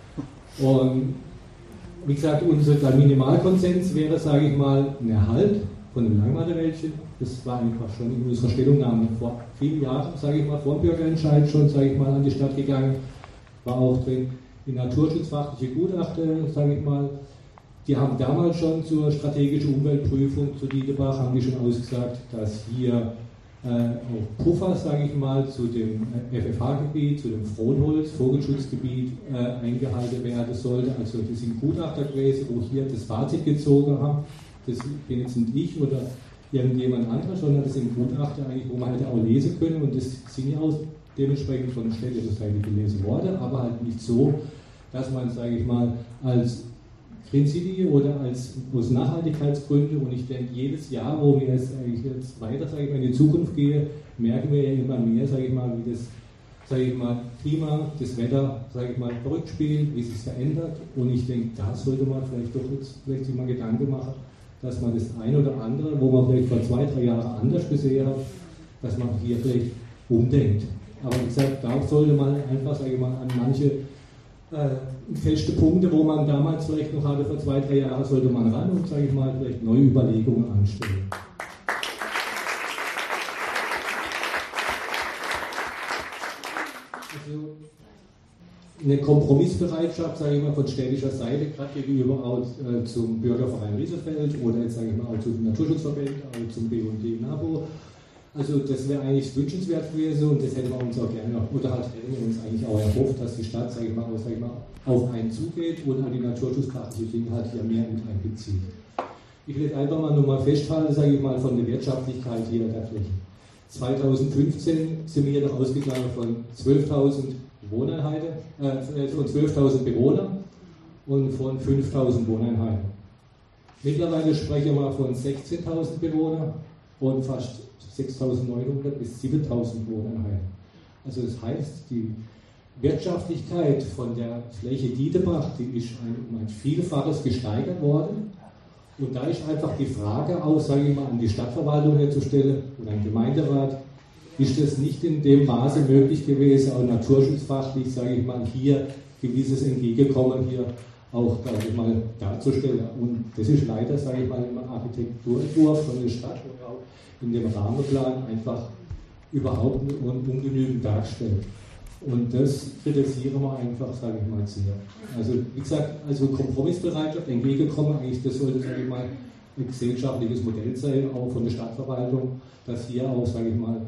Und wie gesagt, unser Minimalkonsens wäre, sage ich mal, ein Erhalt von dem Langweilerwäldchen. Das war einfach schon in unserer Stellungnahme vor vielen Jahren, sage ich mal, vor dem Bürgerentscheid schon, sage ich mal, an die Stadt gegangen. War auch drin in naturschutzfachliche Gutachten, sage ich mal. Die haben damals schon zur strategischen Umweltprüfung zu Dietebach, haben die schon ausgesagt, dass hier auch Puffer, sage ich mal, zu dem FFH-Gebiet, zu dem Frohnholz, Vogelschutzgebiet eingehalten werden sollte. Also das sind Gutachter gewesen, wo hier das Fazit gezogen haben. Das bin jetzt nicht ich oder irgendjemand anderes, sondern das sind Gutachter eigentlich, wo man halt auch lesen können und das sind ja auch dementsprechend von der städtischen Seite gelesen worden, aber halt nicht so, dass man, sage ich mal, als Green City oder aus Nachhaltigkeitsgründen, und ich denke, jedes Jahr, wo wir jetzt weiter, sage ich mal, in die Zukunft gehen, merken wir ja immer mehr, sage ich mal, wie das, sage ich mal, Klima, das Wetter, sage ich mal, verrückt spielt, wie es sich verändert, und ich denke, da sollte man vielleicht doch jetzt sich mal Gedanken machen, dass man das ein oder andere, wo man vielleicht vor 2, 3 Jahren anders gesehen hat, dass man hier vielleicht umdenkt. Aber wie gesagt, da sollte man einfach, sage ich mal, an manche feste Punkte, wo man damals vielleicht noch hatte, vor 2, 3 Jahren, sollte man ran und, sage ich mal, vielleicht neue Überlegungen anstellen. Also eine Kompromissbereitschaft, sage ich mal, von städtischer Seite, gerade gegenüber auch zum Bürgerverein Rieselfeld oder jetzt, sage ich mal, auch zum Naturschutzverband, auch zum BUND NABO. Also das wäre eigentlich wünschenswert gewesen und das hätten wir uns auch gerne, oder halt hätten wir uns eigentlich auch erhofft, dass die Stadt, sage ich mal, auf einen zugeht und an die naturschutzfachliche Dinge halt hier mehr mit einbezieht. Ich will jetzt einfach mal nur mal festhalten, sage ich mal, von der Wirtschaftlichkeit hier der Fläche. 2015 sind wir hier noch ausgegangen von 12.000 Bewohnern und von 5.000 Wohneinheiten. Mittlerweile sprechen wir von 16.000 Bewohnern und fast 6.900 bis 7.000 Wohneinheiten. Also das heißt, die Wirtschaftlichkeit von der Fläche Dietebach, die ist um ein Vielfaches gesteigert worden. Und da ist einfach die Frage auch, sage ich mal, an die Stadtverwaltung herzustellen oder an den Gemeinderat, ist es nicht in dem Maße möglich gewesen, auch naturschutzfachlich, sage ich mal, hier gewisses Entgegenkommen hier auch, sage ich mal, darzustellen. Und das ist leider, sage ich mal, im Architekturentwurf von der Stadt oder auch in dem Rahmenplan einfach überhaupt ungenügend dargestellt. Und das kritisieren wir einfach, sage ich mal, sehr. Also wie gesagt, also Kompromissbereitschaft, entgegenkommen, eigentlich das sollte, sage ich mal, ein gesellschaftliches Modell sein, auch von der Stadtverwaltung, dass hier auch, sage ich mal,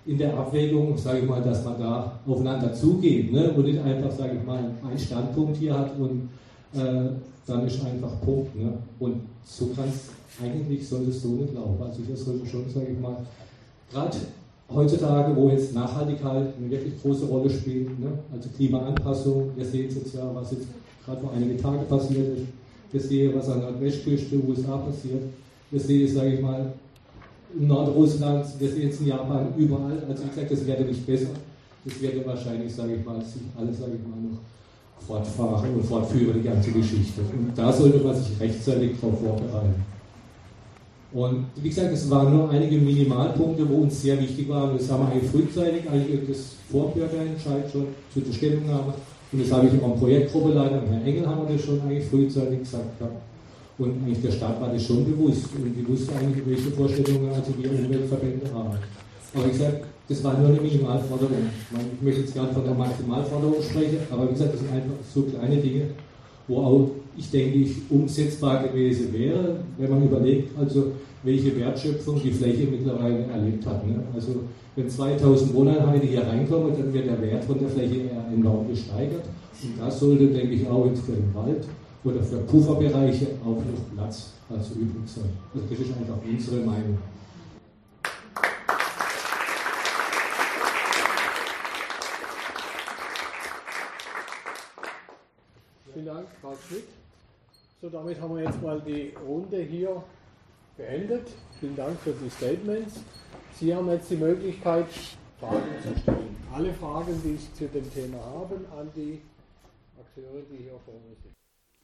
in der Abwägung, sage ich mal, dass man da aufeinander zugeht, ne? Und nicht einfach, sage ich mal, einen Standpunkt hier hat und dann ist einfach Punkt. Ne? Und so kann es eigentlich, sollte es so nicht laufen. Also das sollte schon, sage ich mal, gerade heutzutage, wo jetzt Nachhaltigkeit eine wirklich große Rolle spielt, ne? Also Klimaanpassung, wir sehen jetzt ja, was jetzt gerade vor einigen Tagen passiert ist, wir sehen, was an der Nordwestküste der USA passiert, wir sehen, sage ich mal, im Nordrussland, wir sehen es in Japan, überall, also wie gesagt, das werde nicht besser, das werde wahrscheinlich, sage ich mal, sich alles, sage ich mal, noch fortfahren und fortführen, die ganze Geschichte. Und da sollte man sich rechtzeitig darauf vorbereiten. Und wie gesagt, es waren nur einige Minimalpunkte, wo uns sehr wichtig waren. Das haben wir eigentlich frühzeitig, eigentlich das Vorbürgerentscheid schon zu der Stellungnahme. Und das habe ich auch im Projektgruppeleiter, Herrn Engel, haben wir das schon eigentlich frühzeitig gesagt. Ja. Und eigentlich der Stadt war das schon bewusst. Und die wusste eigentlich, welche Vorstellungen also die Umweltverbände haben. Aber wie gesagt, das war nur eine Minimalforderung. Ich möchte jetzt gar nicht von der Maximalforderung sprechen, aber wie gesagt, das sind einfach so kleine Dinge, wo auch, ich denke, umsetzbar gewesen wäre, wenn man überlegt, also welche Wertschöpfung die Fläche mittlerweile erlebt hat. Ne? Also wenn 2000 Wohneinheiten hier reinkommen, dann wird der Wert von der Fläche enorm gesteigert. Und das sollte, denke ich, auch jetzt für den Wald oder für Pufferbereiche auch noch Platz also übrig sein. Also das ist einfach unsere Meinung. Vielen Dank, Frau Schmidt. So, damit haben wir jetzt mal die Runde hier beendet. Vielen Dank für die Statements. Sie haben jetzt die Möglichkeit, Fragen zu stellen. Alle Fragen, die Sie zu dem Thema haben, an die Akteure, die hier vor uns sind.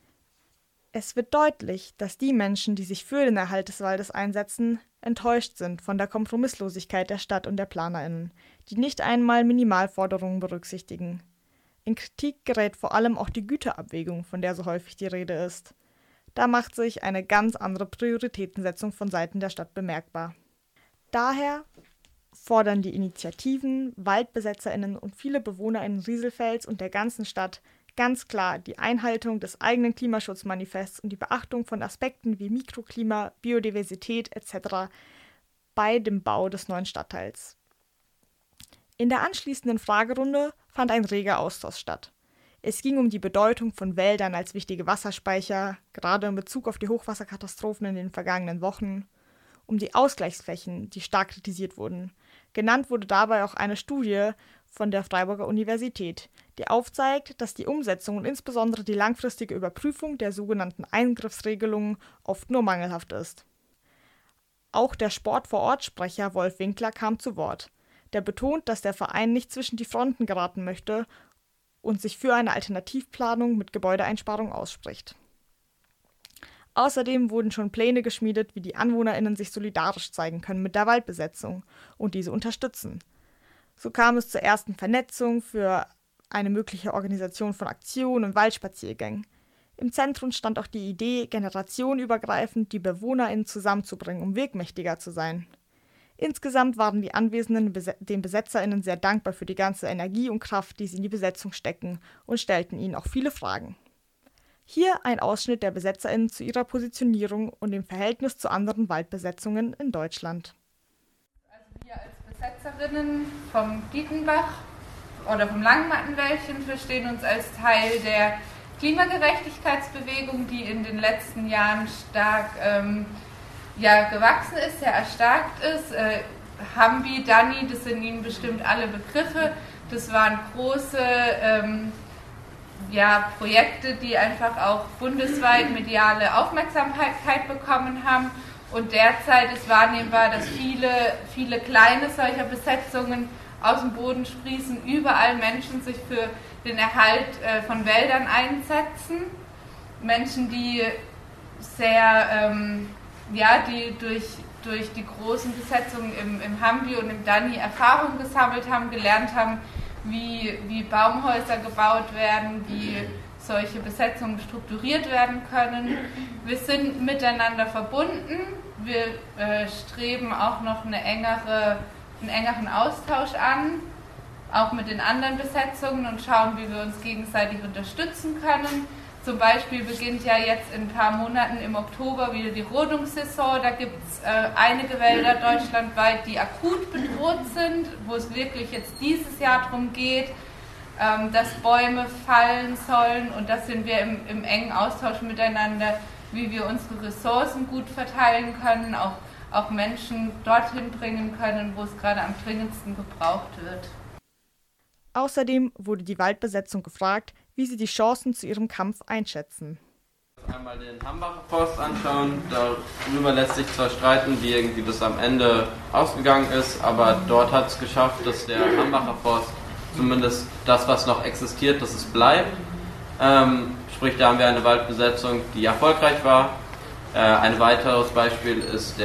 Es wird deutlich, dass die Menschen, die sich für den Erhalt des Waldes einsetzen, enttäuscht sind von der Kompromisslosigkeit der Stadt und der PlanerInnen, die nicht einmal Minimalforderungen berücksichtigen. In Kritik gerät vor allem auch die Güterabwägung, von der so häufig die Rede ist. Da macht sich eine ganz andere Prioritätensetzung von Seiten der Stadt bemerkbar. Daher fordern die Initiativen, WaldbesetzerInnen und viele BewohnerInnen Rieselfelds und der ganzen Stadt ganz klar die Einhaltung des eigenen Klimaschutzmanifests und die Beachtung von Aspekten wie Mikroklima, Biodiversität etc. bei dem Bau des neuen Stadtteils. In der anschließenden Fragerunde fand ein reger Austausch statt. Es ging um die Bedeutung von Wäldern als wichtige Wasserspeicher, gerade in Bezug auf die Hochwasserkatastrophen in den vergangenen Wochen, um die Ausgleichsflächen, die stark kritisiert wurden. Genannt wurde dabei auch eine Studie von der Freiburger Universität, die aufzeigt, dass die Umsetzung und insbesondere die langfristige Überprüfung der sogenannten Eingriffsregelungen oft nur mangelhaft ist. Auch der Sport-vor-Ort-Sprecher Wolf Winkler kam zu Wort. Der betont, dass der Verein nicht zwischen die Fronten geraten möchte und sich für eine Alternativplanung mit Gebäudeeinsparung ausspricht. Außerdem wurden schon Pläne geschmiedet, wie die AnwohnerInnen sich solidarisch zeigen können mit der Waldbesetzung und diese unterstützen. So kam es zur ersten Vernetzung für eine mögliche Organisation von Aktionen und Waldspaziergängen. Im Zentrum stand auch die Idee, generationenübergreifend die BewohnerInnen zusammenzubringen, um wirkmächtiger zu sein. Insgesamt waren die Anwesenden den BesetzerInnen sehr dankbar für die ganze Energie und Kraft, die sie in die Besetzung stecken, und stellten ihnen auch viele Fragen. Hier ein Ausschnitt der BesetzerInnen zu ihrer Positionierung und dem Verhältnis zu anderen Waldbesetzungen in Deutschland. Also wir als Besetzerinnen vom Dietenbach oder vom Langmattenwäldchen verstehen uns als Teil der Klimagerechtigkeitsbewegung, die in den letzten Jahren stark gewachsen ist, sehr erstarkt ist. Hambi, Dani, das sind Ihnen bestimmt alle Begriffe. Das waren große Projekte, die einfach auch bundesweit mediale Aufmerksamkeit bekommen haben. Und derzeit ist wahrnehmbar, dass viele kleine solcher Besetzungen aus dem Boden sprießen, überall Menschen sich für den Erhalt von Wäldern einsetzen. Menschen, die sehr die durch die großen Besetzungen im Hambi und im Dani Erfahrung gesammelt haben, gelernt haben, wie Baumhäuser gebaut werden, wie solche Besetzungen strukturiert werden können. Wir sind miteinander verbunden. Wir streben auch noch einen engeren Austausch an, auch mit den anderen Besetzungen, und schauen, wie wir uns gegenseitig unterstützen können. Zum Beispiel beginnt ja jetzt in ein paar Monaten im Oktober wieder die Rodungssaison. Da gibt es einige Wälder deutschlandweit, die akut bedroht sind, wo es wirklich jetzt dieses Jahr darum geht, dass Bäume fallen sollen. Und das sind wir im engen Austausch miteinander, wie wir unsere Ressourcen gut verteilen können, auch Menschen dorthin bringen können, wo es gerade am dringendsten gebraucht wird. Außerdem wurde die Waldbesetzung gefragt, wie sie die Chancen zu ihrem Kampf einschätzen. Einmal den Hambacher Forst anschauen, darüber lässt sich zwar streiten, wie irgendwie das am Ende ausgegangen ist, aber dort hat es geschafft, dass der Hambacher Forst zumindest das, was noch existiert, dass es bleibt. Sprich, da haben wir eine Waldbesetzung, die erfolgreich war. Ein weiteres Beispiel ist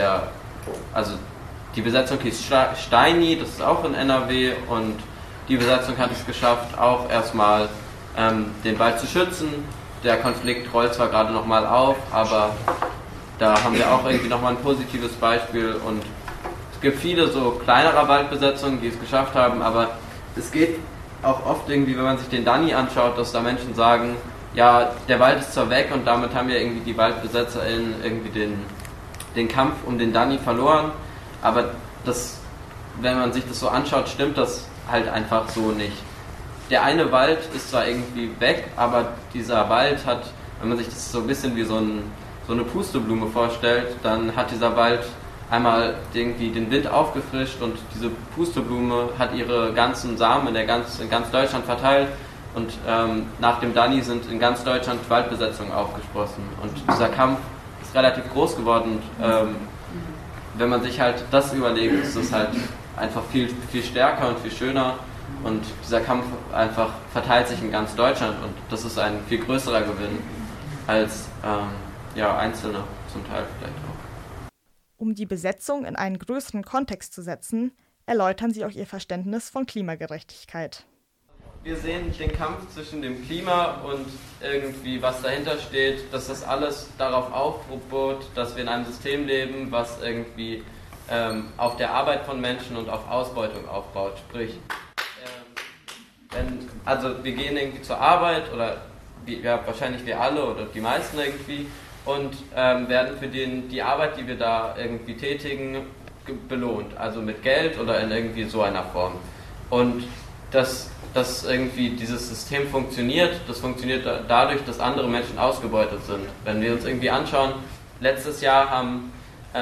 die Besetzung hieß Steini, das ist auch in NRW, und die Besetzung hat es geschafft, auch erstmal den Wald zu schützen. Der Konflikt rollt zwar gerade nochmal auf, aber da haben wir auch irgendwie nochmal ein positives Beispiel, und es gibt viele so kleinere Waldbesetzungen, die es geschafft haben, aber es geht auch oft irgendwie, wenn man sich den Danny anschaut, dass da Menschen sagen, ja, der Wald ist zwar weg und damit haben ja irgendwie die WaldbesetzerInnen irgendwie den Kampf um den Danny verloren, aber wenn man sich das so anschaut, stimmt das halt einfach so nicht. Der eine Wald ist zwar irgendwie weg, aber dieser Wald hat, wenn man sich das so ein bisschen wie so eine Pusteblume vorstellt, dann hat dieser Wald einmal irgendwie den Wind aufgefrischt und diese Pusteblume hat ihre ganzen Samen in ganz Deutschland verteilt, und nach dem Danny sind in ganz Deutschland Waldbesetzungen aufgesprossen, und dieser Kampf ist relativ groß geworden. Wenn man sich halt das überlegt, ist es halt einfach viel, viel stärker und viel schöner. Und dieser Kampf einfach verteilt sich in ganz Deutschland, und das ist ein viel größerer Gewinn als Einzelne zum Teil vielleicht auch. Um die Besetzung in einen größeren Kontext zu setzen, erläutern sie auch ihr Verständnis von Klimagerechtigkeit. Wir sehen den Kampf zwischen dem Klima und irgendwie, was dahinter steht, dass das alles darauf aufbaut, dass wir in einem System leben, was irgendwie auf der Arbeit von Menschen und auf Ausbeutung aufbaut. Sprich, wir gehen irgendwie zur Arbeit, oder wahrscheinlich wir alle oder die meisten irgendwie, und werden für die Arbeit, die wir da irgendwie tätigen, belohnt. Also mit Geld oder in irgendwie so einer Form. Und dass irgendwie dieses System funktioniert, das funktioniert dadurch, dass andere Menschen ausgebeutet sind. Wenn wir uns irgendwie anschauen, letztes Jahr haben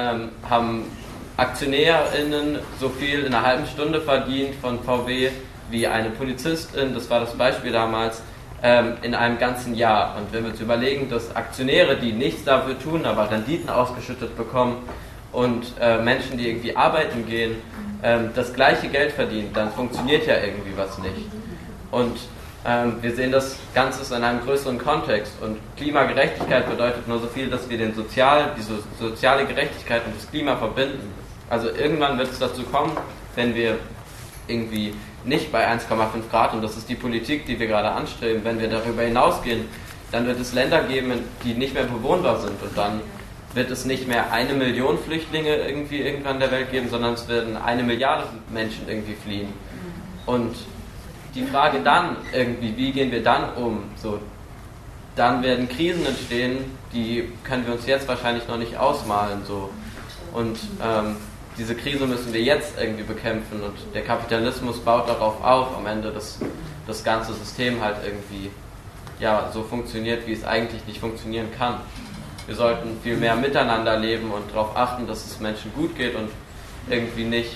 AktionärInnen so viel in einer halben Stunde verdient von VW wie eine Polizistin, das war das Beispiel damals, in einem ganzen Jahr. Und wenn wir uns überlegen, dass Aktionäre, die nichts dafür tun, aber Renditen ausgeschüttet bekommen, und Menschen, die irgendwie arbeiten gehen, das gleiche Geld verdienen, dann funktioniert ja irgendwie was nicht. Und wir sehen das Ganze in einem größeren Kontext, und Klimagerechtigkeit bedeutet nur so viel, dass wir diese soziale Gerechtigkeit und das Klima verbinden. Also irgendwann wird es dazu kommen, wenn wir irgendwie nicht bei 1,5 Grad, und das ist die Politik, die wir gerade anstreben, wenn wir darüber hinausgehen, dann wird es Länder geben, die nicht mehr bewohnbar sind, und dann wird es nicht mehr 1 Million Flüchtlinge irgendwie irgendwann in der Welt geben, sondern es werden 1 Milliarde Menschen irgendwie fliehen. Und die Frage dann irgendwie, wie gehen wir dann um? So, dann werden Krisen entstehen, die können wir uns jetzt wahrscheinlich noch nicht ausmalen. So. Und diese Krise müssen wir jetzt irgendwie bekämpfen, und der Kapitalismus baut darauf auf, am Ende das ganze System halt irgendwie so funktioniert, wie es eigentlich nicht funktionieren kann. Wir sollten viel mehr miteinander leben und darauf achten, dass es Menschen gut geht, und irgendwie nicht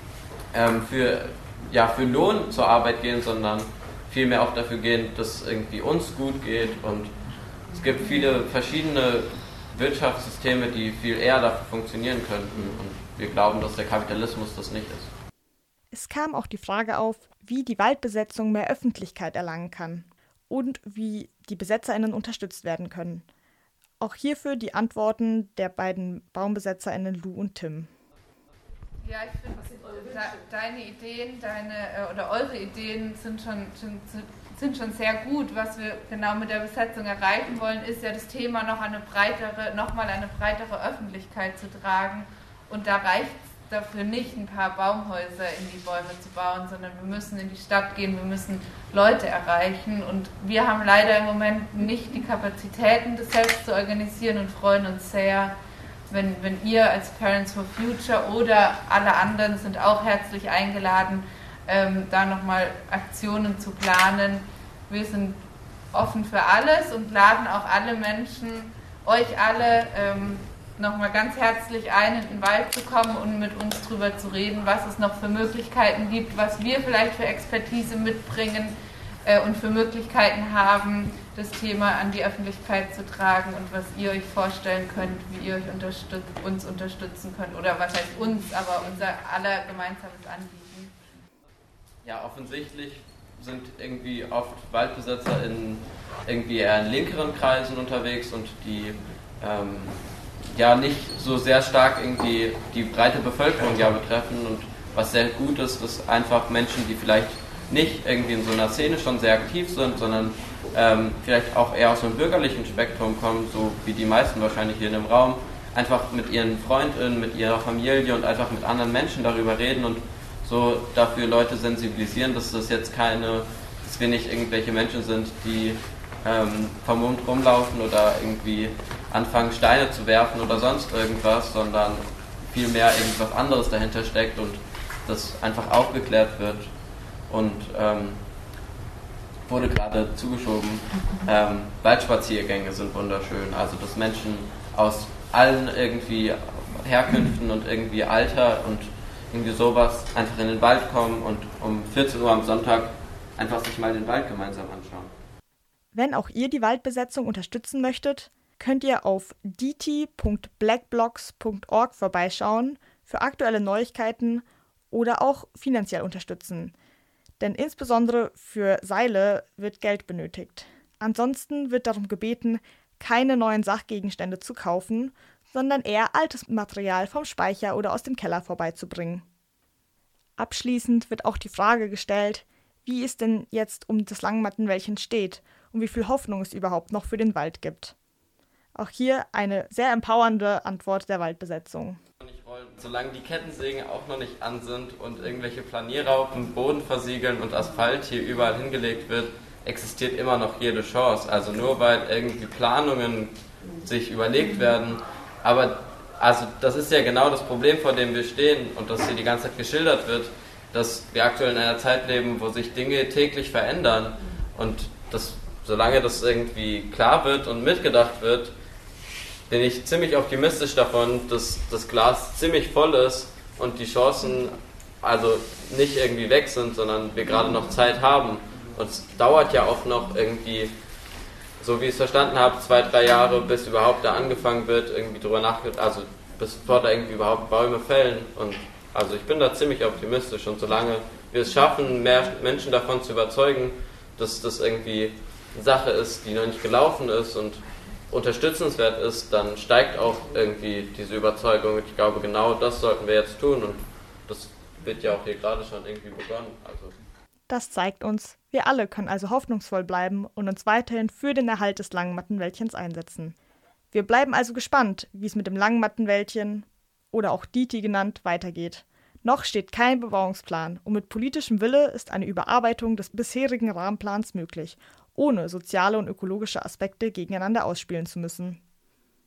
für Lohn zur Arbeit gehen, sondern vielmehr auch dafür gehen, dass es irgendwie uns gut geht. Und es gibt viele verschiedene Wirtschaftssysteme, die viel eher dafür funktionieren könnten, und wir glauben, dass der Kapitalismus das nicht ist. Es kam auch die Frage auf, wie die Waldbesetzung mehr Öffentlichkeit erlangen kann und wie die BesetzerInnen unterstützt werden können. Auch hierfür die Antworten der beiden BaumbesetzerInnen Lou und Tim. Ja, ich finde, deine Ideen, eure Ideen sind schon sehr gut. Was wir genau mit der Besetzung erreichen wollen, ist ja das Thema nochmal eine breitere Öffentlichkeit zu tragen. Und da reicht dafür nicht ein paar Baumhäuser in die Bäume zu bauen, sondern wir müssen in die Stadt gehen, wir müssen Leute erreichen und wir haben leider im Moment nicht die Kapazitäten, das selbst zu organisieren und freuen uns sehr, wenn ihr als Parents for Future oder alle anderen sind auch herzlich eingeladen, da nochmal Aktionen zu planen. Wir sind offen für alles und laden auch alle Menschen, euch alle, nochmal ganz herzlich ein, in den Wald zu kommen und mit uns drüber zu reden, was es noch für Möglichkeiten gibt, was wir vielleicht für Expertise mitbringen und für Möglichkeiten haben, das Thema an die Öffentlichkeit zu tragen und was ihr euch vorstellen könnt, wie ihr euch uns unterstützen könnt. Oder was heißt uns, aber unser aller gemeinsames Anliegen. Ja, offensichtlich sind irgendwie oft Waldbesitzer in irgendwie eher in linkeren Kreisen unterwegs und die ja nicht so sehr stark irgendwie die breite Bevölkerung ja betreffen und was sehr gut ist, dass einfach Menschen, die vielleicht nicht irgendwie in so einer Szene schon sehr aktiv sind, sondern vielleicht auch eher aus einem bürgerlichen Spektrum kommen, so wie die meisten wahrscheinlich hier in dem Raum, einfach mit ihren Freundinnen, mit ihrer Familie und einfach mit anderen Menschen darüber reden und so dafür Leute sensibilisieren, dass das jetzt dass wir nicht irgendwelche Menschen sind, die vermummt rumlaufen oder irgendwie anfangen Steine zu werfen oder sonst irgendwas, sondern vielmehr irgendwas anderes dahinter steckt und das einfach aufgeklärt wird und wurde gerade zugeschoben. Waldspaziergänge sind wunderschön, also dass Menschen aus allen irgendwie Herkünften und irgendwie Alter und irgendwie sowas einfach in den Wald kommen und um 14 Uhr am Sonntag einfach sich mal den Wald gemeinsam anschauen. Wenn auch ihr die Waldbesetzung unterstützen möchtet, könnt ihr auf dt.blackblocks.org vorbeischauen für aktuelle Neuigkeiten oder auch finanziell unterstützen. Denn insbesondere für Seile wird Geld benötigt. Ansonsten wird darum gebeten, keine neuen Sachgegenstände zu kaufen, sondern eher altes Material vom Speicher oder aus dem Keller vorbeizubringen. Abschließend wird auch die Frage gestellt, wie es denn jetzt um das Langmattenwäldchen steht und wie viel Hoffnung es überhaupt noch für den Wald gibt. Auch hier eine sehr empowernde Antwort der Waldbesetzung. Solange die Kettensägen auch noch nicht an sind und irgendwelche Planierraupen Boden versiegeln und Asphalt hier überall hingelegt wird, existiert immer noch jede Chance. Also nur weil irgendwie Planungen sich überlegt werden. Aber also das ist ja genau das Problem, vor dem wir stehen und das hier die ganze Zeit geschildert wird, dass wir aktuell in einer Zeit leben, wo sich Dinge täglich verändern und solange das irgendwie klar wird und mitgedacht wird, bin ich ziemlich optimistisch davon, dass das Glas ziemlich voll ist und die Chancen also nicht irgendwie weg sind, sondern wir gerade noch Zeit haben. Und es dauert ja auch noch irgendwie, so wie ich es verstanden habe, 2-3 Jahre, bis überhaupt da angefangen wird, irgendwie drüber nachgedacht, also bevor da irgendwie überhaupt Bäume fällen. Und also ich bin da ziemlich optimistisch und solange wir es schaffen, mehr Menschen davon zu überzeugen, dass das irgendwie eine Sache ist, die noch nicht gelaufen ist und unterstützenswert ist, dann steigt auch irgendwie diese Überzeugung. Und ich glaube, genau das sollten wir jetzt tun und das wird ja auch hier gerade schon irgendwie begonnen. Also. Das zeigt uns, wir alle können also hoffnungsvoll bleiben und uns weiterhin für den Erhalt des Langmattenwäldchens einsetzen. Wir bleiben also gespannt, wie es mit dem Langmattenwäldchen, oder auch Diti genannt, weitergeht. Noch steht kein Bebauungsplan und mit politischem Wille ist eine Überarbeitung des bisherigen Rahmenplans möglich, ohne soziale und ökologische Aspekte gegeneinander ausspielen zu müssen.